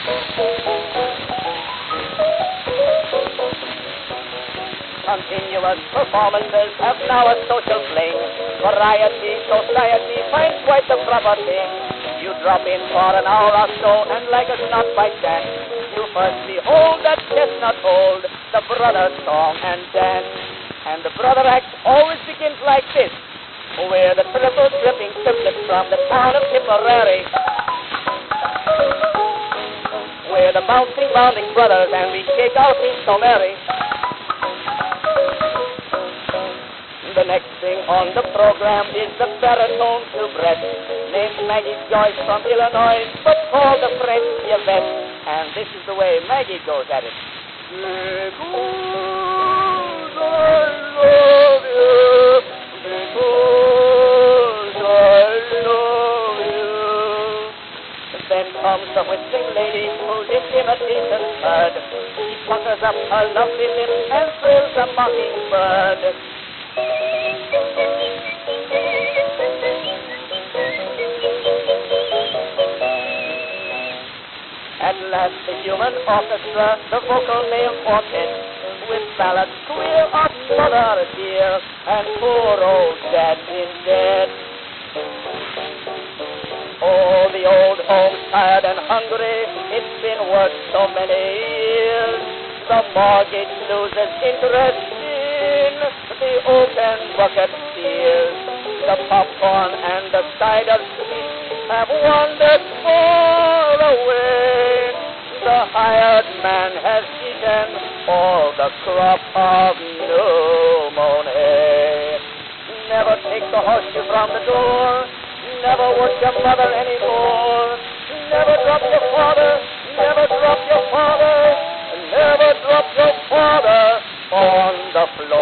Continuous performances have now a social fling. Variety, society finds quite the proper thing. You drop in for an hour or so, and like a not by chance, you first behold that chestnut old, the brother song and dance. And the brother act always begins like this. We're the triple dripping triplets from the town of Tipperary. We're the bouncing, bounding brothers, and we shake our feet so merry. The next thing on the program is the baritone soubrette, named Maggie Joyce from Illinois, but called the French Yvette. And this is the way Maggie goes at it. Because I love you, because I love you. Then comes the whistling lady whose imitation heard. She puckers up her lovely lips and thrills a mockingbird. At last the human orchestra, the vocal male quartet, with ballads queer of mother dear, and poor old dad in dead. Oh, the old home's tired and hungry, it's been worked so many years. The mortgage loses interest in the oaken bucket steers. The popcorn and the cider sweet have wandered far away. The hired man has eaten all the crop of new mown hay. Never take the horseshoe from the door. Never work your mother anymore. Never drop your father. Never drop your father. Never drop your father on the floor.